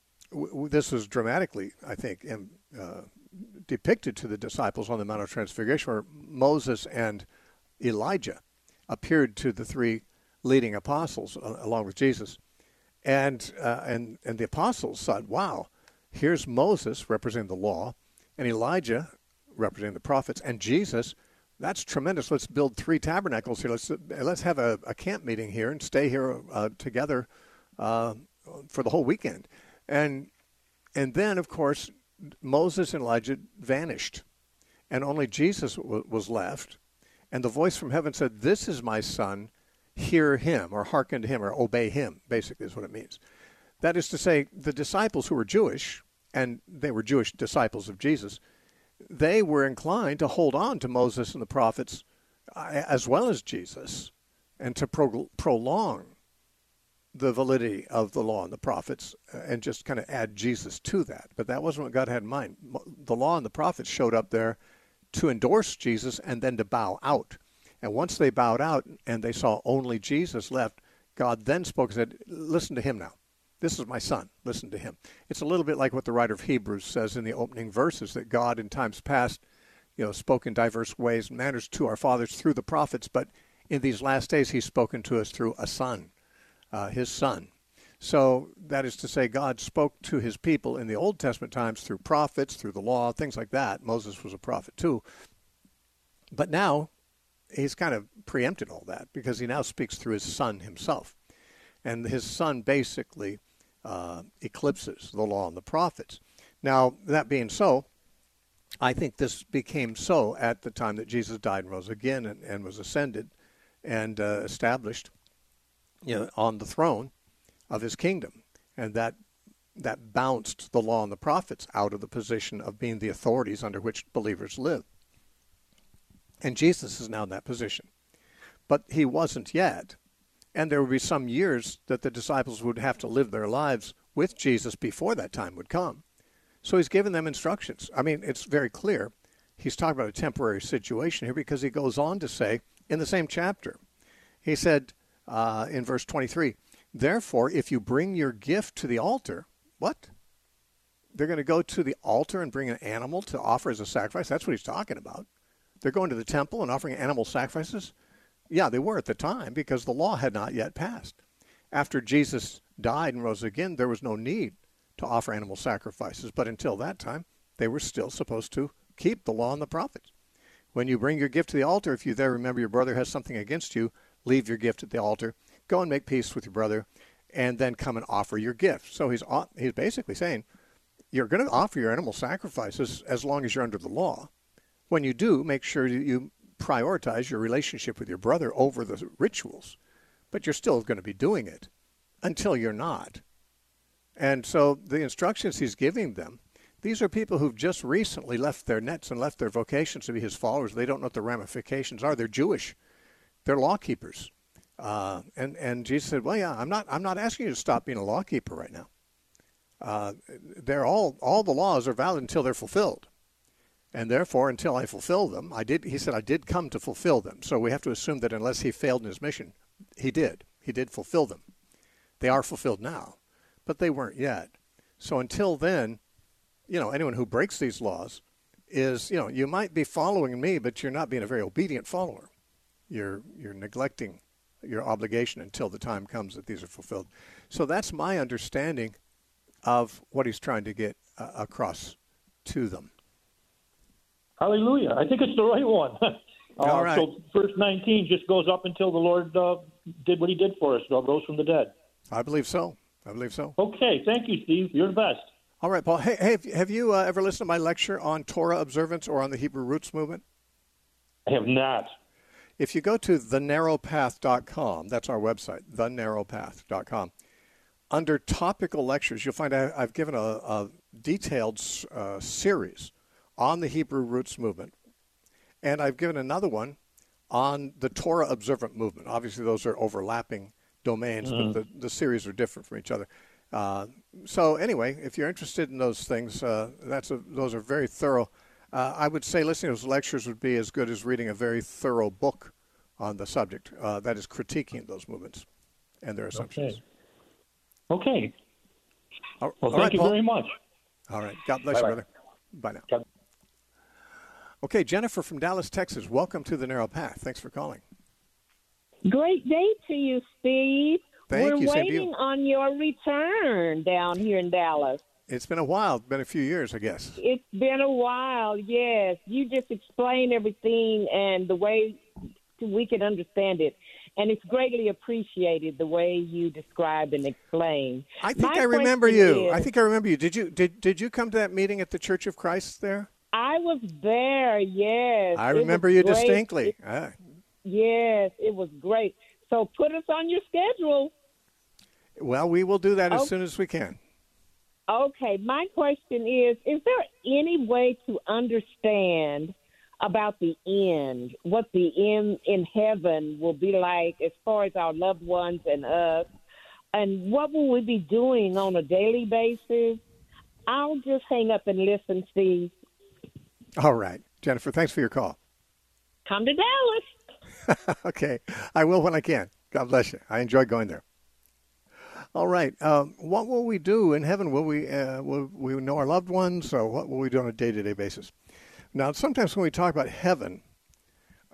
this is dramatically, I think, uh, depicted to the disciples on the Mount of Transfiguration, where Moses and Elijah appeared to the three leading apostles uh, along with Jesus. And, uh, and, and the apostles said, wow, here's Moses representing the law, and Elijah representing the prophets, and Jesus. That's tremendous. Let's build three tabernacles here. Let's, let's have a, a camp meeting here and stay here uh, together uh, for the whole weekend. And and then, of course, Moses and Elijah vanished, and only Jesus w- was left. And the voice from heaven said, this is my son, hear him, or hearken to him, or obey him, basically is what it means. That is to say, the disciples who were Jewish, and they were Jewish disciples of Jesus, they were inclined to hold on to Moses and the prophets as well as Jesus, and to pro- prolong the validity of the law and the prophets, and just kind of add Jesus to that. But that wasn't what God had in mind. The law and the prophets showed up there to endorse Jesus and then to bow out. And once they bowed out and they saw only Jesus left, God then spoke and said, listen to him now. This is my son. Listen to him. It's a little bit like what the writer of Hebrews says in the opening verses, that God in times past, you know, spoke in diverse ways and manners to our fathers through the prophets, but in these last days he's spoken to us through a son, uh, his son. So that is to say, God spoke to his people in the Old Testament times through prophets, through the law, things like that. Moses was a prophet too. But now he's kind of preempted all that because he now speaks through his son himself. And his son basically uh, eclipses the law and the prophets. Now, that being so, I think this became so at the time that Jesus died and rose again and, and was ascended and uh, established, you know, on the throne of his kingdom. And that that bounced the law and the prophets out of the position of being the authorities under which believers live. And Jesus is now in that position. But he wasn't yet. And there would be some years that the disciples would have to live their lives with Jesus before that time would come. So he's given them instructions. I mean, it's very clear. He's talking about a temporary situation here because he goes on to say in the same chapter, he said uh, in verse twenty-three, therefore, if you bring your gift to the altar, what? They're going to go to the altar and bring an animal to offer as a sacrifice? That's what he's talking about. They're going to the temple and offering animal sacrifices? Yeah, they were at the time because the law had not yet passed. After Jesus died and rose again, there was no need to offer animal sacrifices. But until that time, they were still supposed to keep the law and the prophets. When you bring your gift to the altar, if you there remember your brother has something against you, leave your gift at the altar, go and make peace with your brother, and then come and offer your gift. So he's he's basically saying, you're going to offer your animal sacrifices as long as you're under the law. When you do, make sure that you prioritize your relationship with your brother over the rituals. But you're still going to be doing it until you're not. And so the instructions he's giving them, these are people who've just recently left their nets and left their vocations to be his followers. They don't know what the ramifications are. They're Jewish. They're law keepers. Uh, and, and Jesus said, well, yeah, I'm not I'm not asking you to stop being a law keeper right now. Uh, they're all all the laws are valid until they're fulfilled. And therefore, until I fulfill them, I did. He said, I did come to fulfill them. So we have to assume that unless he failed in his mission, he did. He did fulfill them. They are fulfilled now, but they weren't yet. So until then, you know, anyone who breaks these laws is, you know, you might be following me, but you're not being a very obedient follower. You're you're neglecting your obligation until the time comes that these are fulfilled. So that's my understanding of what he's trying to get uh, across to them. Hallelujah. I think it's the right one. uh, All right. So verse nineteen just goes up until the Lord uh, did what he did for us, uh, rose from the dead. I believe so. I believe so. Okay. Thank you, Steve. You're the best. All right, Paul. Hey, hey have you uh, ever listened to my lecture on Torah observance or on the Hebrew Roots movement? I have not. If you go to the narrow path dot com, that's our website, the narrow path dot com, under topical lectures, you'll find I, I've given a, a detailed uh, series on the Hebrew Roots movement, and I've given another one on the Torah observant movement. Obviously, those are overlapping domains, mm. but the, the series are different from each other. Uh, so anyway, if you're interested in those things, uh, that's a, those are very thorough. Uh, I would say listening to those lectures would be as good as reading a very thorough book on the subject. Uh, that is critiquing those movements and their assumptions. Okay. Okay. All, well, all thank right, you Paul. very much. All right. God bless Bye-bye. you, brother. Bye now. God. Okay, Jennifer from Dallas, Texas. Welcome to the Narrow Path. Thanks for calling. Great day to you, Steve. Thank We're you. Same to waiting you. on your return down here in Dallas. It's been a while. It's been a few years, I guess. It's been a while, yes. You just explain everything and the way we can understand it. And it's greatly appreciated the way you describe and explain. I think My I remember question you. is- I think I remember you. Did you did did you come to that meeting at the Church of Christ there? I was there, yes. I It was remember you great. distinctly. It- Ah. yes, it was great. So put us on your schedule. Well, we will do that as Oh. soon as we can. Okay, my question is, is there any way to understand about the end, what the end in heaven will be like as far as our loved ones and us, and what will we be doing on a daily basis? I'll just hang up and listen, Steve. All right. Jennifer, thanks for your call. Come to Dallas. Okay. I will when I can. God bless you. I enjoy going there. All right. Um, what will we do in heaven? Will we uh, will we know our loved ones, or what will we do on a day-to-day basis? Now, sometimes when we talk about heaven,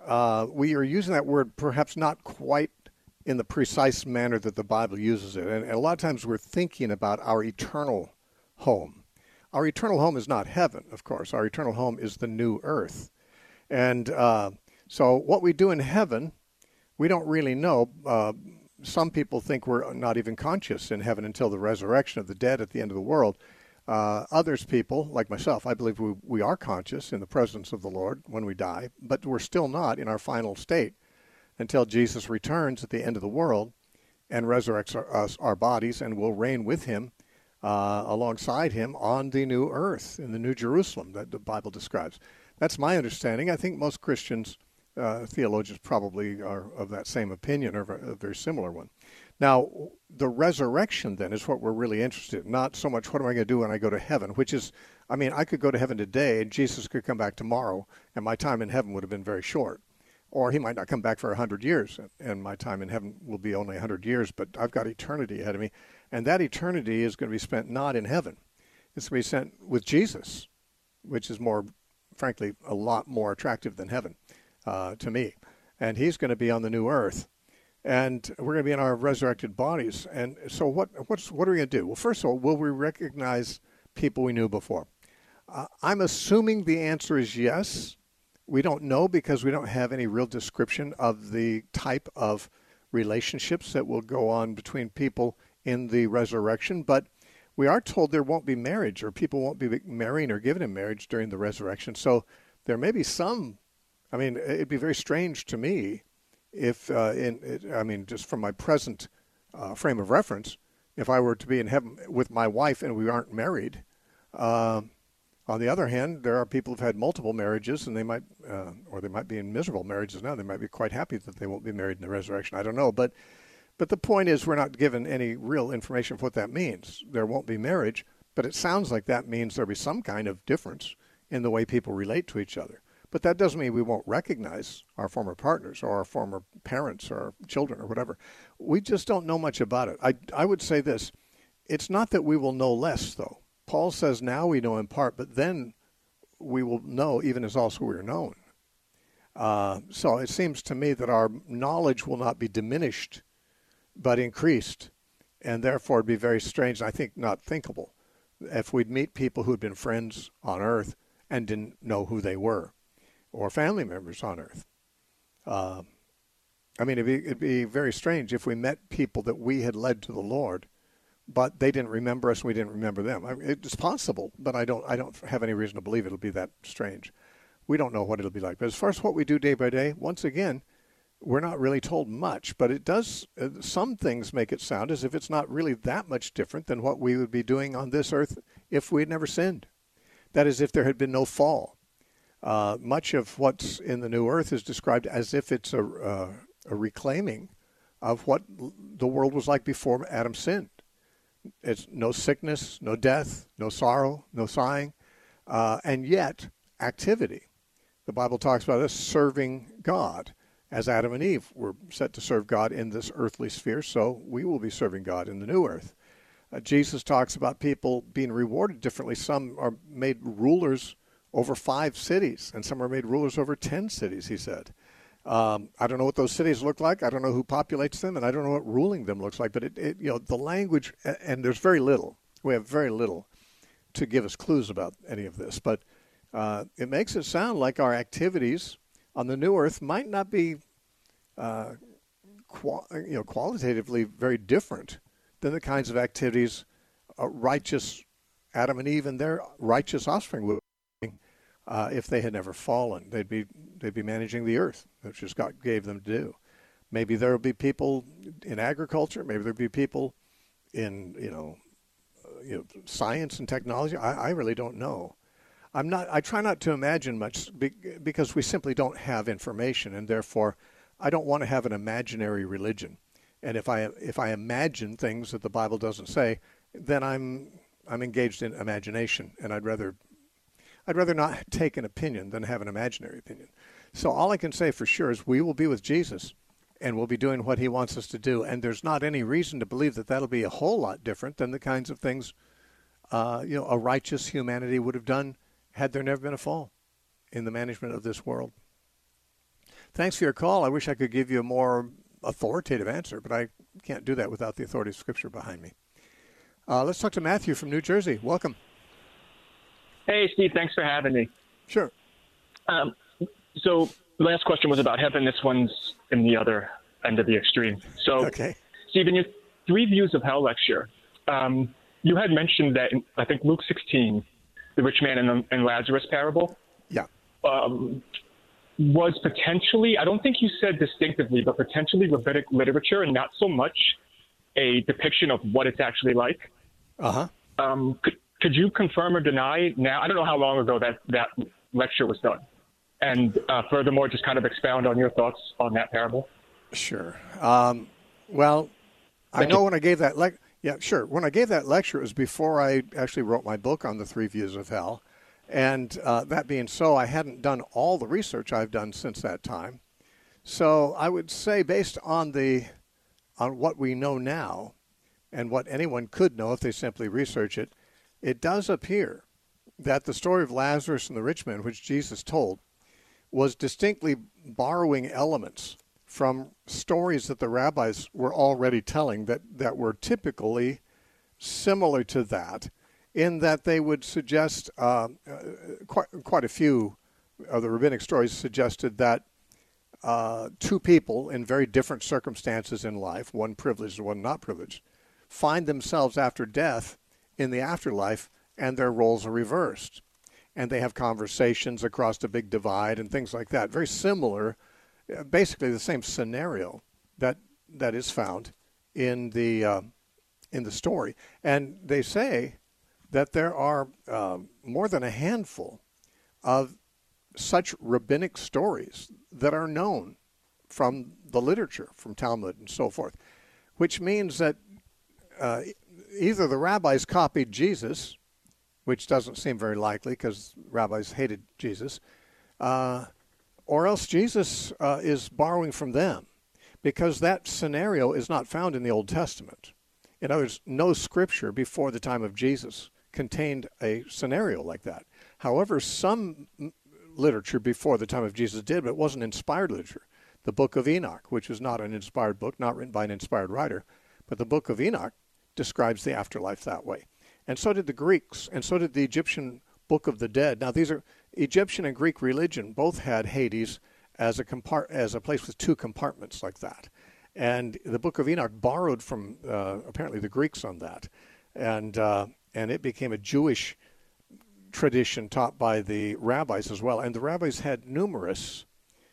uh, we are using that word perhaps not quite in the precise manner that the Bible uses it. And, and a lot of times we're thinking about our eternal home. Our eternal home is not heaven, of course. Our eternal home is the new earth. And uh, so what we do in heaven, we don't really know. Uh, some people think we're not even conscious in heaven until the resurrection of the dead at the end of the world. Uh, others people, like myself, I believe we, we are conscious in the presence of the Lord when we die, but we're still not in our final state until Jesus returns at the end of the world and resurrects our, us, our bodies, and will reign with him, uh, alongside him on the new earth, in the New Jerusalem that the Bible describes. That's my understanding. I think most Christians, uh, theologians probably are of that same opinion, or a very similar one. Now, the resurrection then is what we're really interested in, not so much what am I going to do when I go to heaven, which is, I mean, I could go to heaven today and Jesus could come back tomorrow, and my time in heaven would have been very short. Or he might not come back for one hundred years, and my time in heaven will be only one hundred years, but I've got eternity ahead of me. And that eternity is going to be spent not in heaven. It's going to be spent with Jesus, which is more, frankly, a lot more attractive than heaven uh, to me. And he's going to be on the new earth. And we're going to be in our resurrected bodies. And so what what's, what are we going to do? Well, first of all, will we recognize people we knew before? Uh, I'm assuming the answer is yes. We don't know because we don't have any real description of the type of relationships that will go on between people in the resurrection. But we are told there won't be marriage, or people won't be marrying or given in marriage during the resurrection. So there may be some, I mean, it'd be very strange to me if, uh, in, it, I mean, just from my present uh, frame of reference, if I were to be in heaven with my wife and we aren't married. Uh, on the other hand, there are people who've had multiple marriages, and they might, uh, or they might be in miserable marriages now. They might be quite happy that they won't be married in the resurrection. I don't know, but but the point is, we're not given any real information of what that means. There won't be marriage, but it sounds like that means there'll be some kind of difference in the way people relate to each other. But that doesn't mean we won't recognize our former partners or our former parents or our children or whatever. We just don't know much about it. I, I would say this. It's not that we will know less, though. Paul says now we know in part, but then we will know even as also we are known. Uh, so it seems to me that our knowledge will not be diminished, but increased, and therefore it'd be very strange, and I think not thinkable, if we'd meet people who'd been friends on earth and didn't know who they were, or family members on earth. Uh, I mean, it'd be, it'd be very strange if we met people that we had led to the Lord, but they didn't remember us and we didn't remember them. I mean, it's possible, but I don't I don't have any reason to believe it'll be that strange. We don't know what it'll be like. But as far as what we do day by day, once again, we're not really told much, but it does, uh, some things make it sound as if it's not really that much different than what we would be doing on this earth if we had never sinned. That is, if there had been no fall. Uh, much of what's in the new earth is described as if it's a, uh, a reclaiming of what the world was like before Adam sinned. It's no sickness, no death, no sorrow, no sighing, uh, and yet activity. The Bible talks about us serving God. As Adam and Eve were set to serve God in this earthly sphere, so we will be serving God in the new earth. Uh, Jesus talks about people being rewarded differently. Some are made rulers over five cities, and some are made rulers over ten cities, he said. Um, I don't know what those cities look like. I don't know who populates them, and I don't know what ruling them looks like. But it, it, you know, the language, and there's very little. We have very little to give us clues about any of this. But uh, it makes it sound like our activities on the new earth might not be, uh, qual- you know, qualitatively very different than the kinds of activities uh, righteous Adam and Eve and their righteous offspring would. Uh, if they had never fallen, they'd be they'd be managing the earth, which is God gave them to do. Maybe there will be people in agriculture. Maybe there'll be people in you know, uh, you know science and technology. I, I really don't know. I'm not. I try not to imagine much be, because we simply don't have information, and therefore, I don't want to have an imaginary religion. And if I if I imagine things that the Bible doesn't say, then I'm I'm engaged in imagination, and I'd rather. I'd rather not take an opinion than have an imaginary opinion. So all I can say for sure is we will be with Jesus, and we'll be doing what he wants us to do. And there's not any reason to believe that that'll be a whole lot different than the kinds of things, uh, you know, a righteous humanity would have done had there never been a fall in the management of this world. Thanks for your call. I wish I could give you a more authoritative answer, but I can't do that without the authority of Scripture behind me. Uh, let's talk to Matthew from New Jersey. Welcome. Hey, Steve. Thanks for having me. Sure. Um, so the last question was about heaven. This one's in the other end of the extreme. So, okay. Steve, in your Three Views of Hell lecture, um, you had mentioned that in, I think, Luke sixteen, the rich man and, the, and Lazarus parable, yeah, um, was potentially, I don't think you said distinctively, but potentially rabbinic literature and not so much a depiction of what it's actually like. Uh-huh. Um, could, could you confirm or deny now? I don't know how long ago that, that lecture was done. And uh, furthermore, just kind of expound on your thoughts on that parable. Sure. Um, well, Thank I know you. when I gave that lecture, yeah, sure. When I gave that lecture, it was before I actually wrote my book on the Three Views of Hell. And uh, that being so, I hadn't done all the research I've done since that time. So I would say, based on the on what we know now, and what anyone could know if they simply research it, it does appear that the story of Lazarus and the rich man, which Jesus told, was distinctly borrowing elements from stories that the rabbis were already telling that, that were typically similar to that, in that they would suggest, uh, uh, quite, quite a few of the rabbinic stories suggested that uh, two people in very different circumstances in life, one privileged and one not privileged, find themselves after death in the afterlife, and their roles are reversed. And they have conversations across the big divide and things like that. Very similar, basically the same scenario that that is found in the uh, in the story. And they say that there are uh, more than a handful of such rabbinic stories that are known from the literature, from Talmud and so forth, which means that uh, either the rabbis copied Jesus, which doesn't seem very likely because rabbis hated Jesus, uh, or else Jesus uh, is borrowing from them, because that scenario is not found in the Old Testament. In other words, no scripture before the time of Jesus contained a scenario like that. However, some literature before the time of Jesus did, but it wasn't inspired literature. The Book of Enoch, which was not an inspired book, not written by an inspired writer, but the Book of Enoch describes the afterlife that way. And so did the Greeks, and so did the Egyptian Book of the Dead. Now, these are Egyptian and Greek religion both had Hades as a compart as a place with two compartments like that. And the Book of Enoch borrowed from uh, apparently the Greeks on that, and uh, and it became a Jewish tradition taught by the rabbis as well. And the rabbis had numerous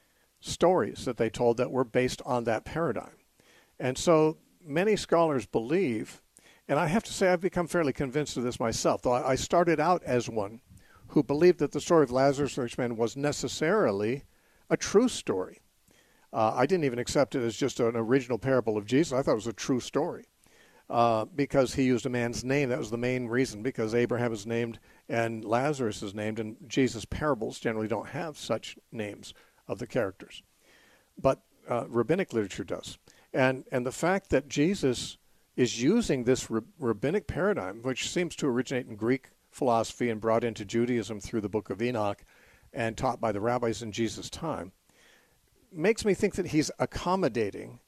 stories that they told that were based on that paradigm. And so many scholars believe, and I have to say I've become fairly convinced of this myself, though I started out as one who believed that the story of Lazarus the rich man was necessarily a true story. Uh, I didn't even accept it as just an original parable of Jesus. I thought it was a true story uh, because he used a man's name. That was the main reason, because Abraham is named and Lazarus is named, and Jesus' parables generally don't have such names of the characters. But uh, rabbinic literature does. And, and the fact that Jesus is using this r- rabbinic paradigm, which seems to originate in Greek philosophy and brought into Judaism through the Book of Enoch and taught by the rabbis in Jesus' time, makes me think that he's accommodating,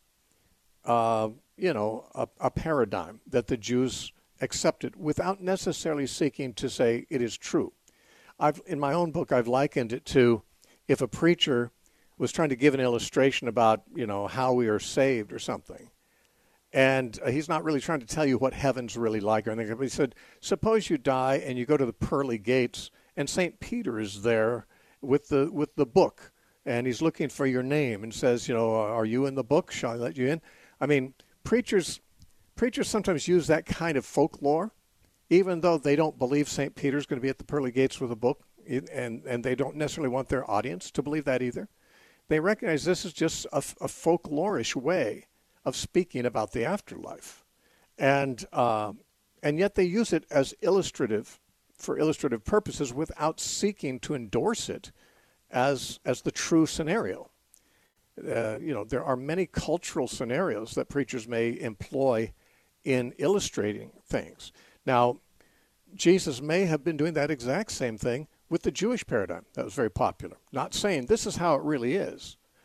uh, you know, a, a paradigm that the Jews accepted without necessarily seeking to say it is true. I've, in my own book, I've likened it to if a preacher was trying to give an illustration about, you know, how we are saved or something, and uh, he's not really trying to tell you what heaven's really like or anything. But he said, suppose you die and you go to the pearly gates, and Saint Peter is there with the with the book, and he's looking for your name and says, you know, are you in the book? Shall I let you in? I mean, preachers preachers sometimes use that kind of folklore, even though they don't believe Saint Peter's going to be at the pearly gates with a book, and, and they don't necessarily want their audience to believe that either. They recognize this is just a, a folklorish way of speaking about the afterlife. And uh, and yet they use it as illustrative, for illustrative purposes, without seeking to endorse it as as the true scenario. Uh, you know, there are many cultural scenarios that preachers may employ in illustrating things. Now, Jesus may have been doing that exact same thing with the Jewish paradigm that was very popular. Not saying this is how it really is,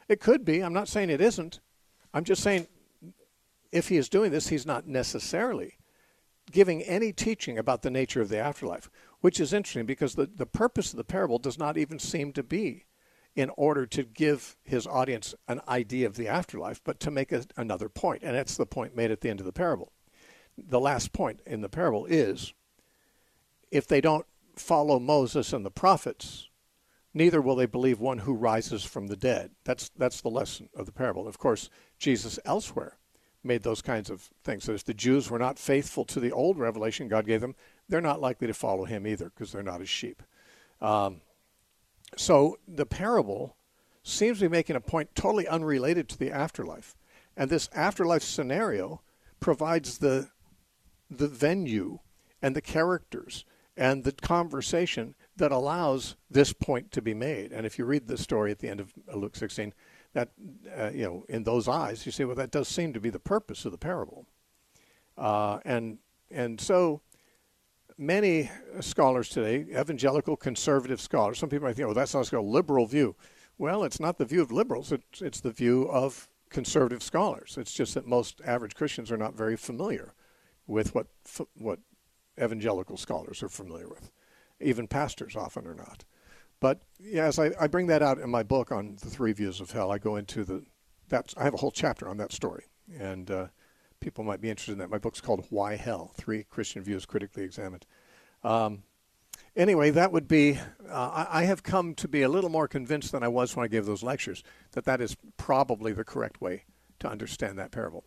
It could be. I'm not saying it isn't. I'm just saying if he is doing this, he's not necessarily giving any teaching about the nature of the afterlife, which is interesting because the, the purpose of the parable does not even seem to be in order to give his audience an idea of the afterlife, but to make a, another point. And that's the point made at the end of the parable. The last point in the parable is, if they don't follow Moses and the prophets, neither will they believe one who rises from the dead. That's that's the lesson of the parable. Of course, Jesus elsewhere made those kinds of things. So if the Jews were not faithful to the old revelation God gave them, they're not likely to follow him either because they're not his sheep. Um, so the parable seems to be making a point totally unrelated to the afterlife. And this afterlife scenario provides the the venue and the characters and the conversation that allows this point to be made. And if you read the story at the end of Luke sixteen, that, uh, you know, in those eyes, you say, well, that does seem to be the purpose of the parable. Uh, and and so many scholars today, evangelical conservative scholars, some people might think, oh, that's not a liberal view. Well, it's not the view of liberals. It's, it's the view of conservative scholars. It's just that most average Christians are not very familiar with what what evangelical scholars are familiar with. Even pastors often are not. But yes, I, I bring that out in my book on the three views of hell. I go into the, that's, I have a whole chapter on that story. And uh, people might be interested in that. My book's called Why Hell? Three Christian Views Critically Examined. Um, anyway, that would be, uh, I, I have come to be a little more convinced than I was when I gave those lectures that that is probably the correct way to understand that parable.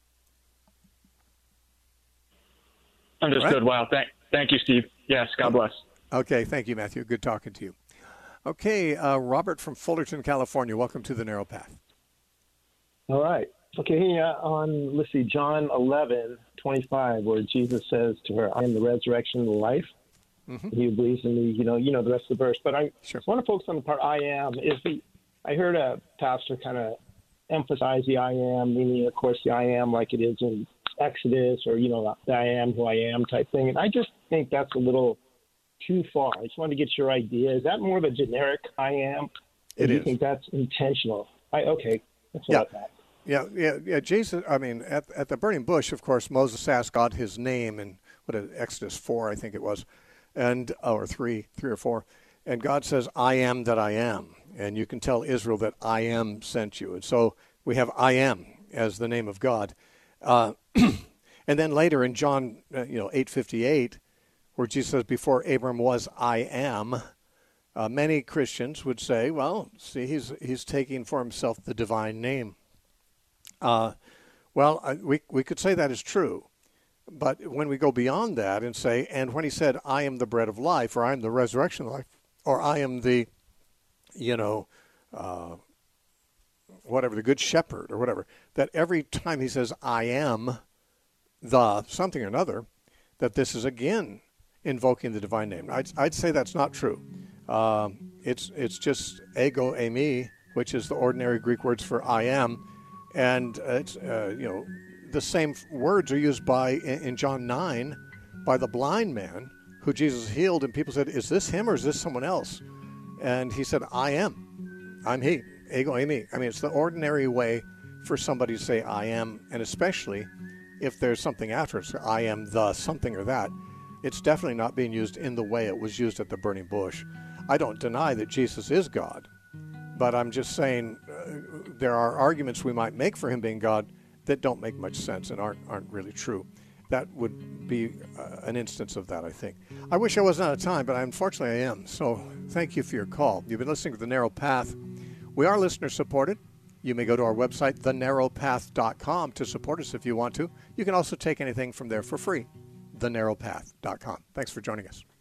Understood. Right? Wow. Thank, thank you, Steve. Yes, God bless. Okay, thank you, Matthew. Good talking to you. Okay, uh, Robert from Fullerton, California. Welcome to The Narrow Path. All right. Okay, uh, on, let's see, John eleven twenty-five, where Jesus says to her, I am the resurrection and the life. Mm-hmm. He who believes in me, you know, you know the rest of the verse. But I sure. want to focus on the part I am. Is the, I heard a pastor kind of emphasize the I am, meaning, of course, the I am like it is in Exodus, or, you know, the I am who I am type thing. And I just think that's a little too far. I just wanted to get your idea. Is that more of a generic I am? It do you is. think that's intentional? I, okay, that's what yeah. I thought. Yeah, yeah, yeah. Jesus, I mean, at at the burning bush, of course, Moses asked God his name in what Exodus four, I think it was, and or three, three or four, and God says, "I am that I am," and you can tell Israel that I am sent you, and so we have I am as the name of God, uh, and then later in John, uh, you know, eight fifty-eight, where Jesus says, "Before Abram was, I am." Uh, many Christians would say, "Well, see, he's he's taking for himself the divine name." Uh, well, I, we we could say that is true, but when we go beyond that and say, and when he said, "I am the bread of life," or "I am the resurrection of life," or "I am the, you know, uh, whatever, the good shepherd," or whatever, that every time he says, "I am the something or another," that this is again invoking the divine name. I'd I'd say that's not true. Um, it's it's just ego eimi, which is the ordinary Greek words for "I am." And uh, it's, uh, you know, the same words are used by in, in John nine by the blind man who Jesus healed, and people said, "Is this him or is this someone else?" And he said, "I am. I'm he. Ego eimi." I mean, it's the ordinary way for somebody to say "I am," and especially if there's something after it, so "I am the something or that." It's definitely not being used in the way it was used at the burning bush. I don't deny that Jesus is God. But I'm just saying uh, there are arguments we might make for him being God that don't make much sense and aren't aren't really true. That would be uh, an instance of that, I think. I wish I wasn't out of time, but unfortunately I am. So thank you for your call. You've been listening to The Narrow Path. We are listener-supported. You may go to our website, the narrow path dot com, to support us if you want to. You can also take anything from there for free, the narrow path dot com. Thanks for joining us.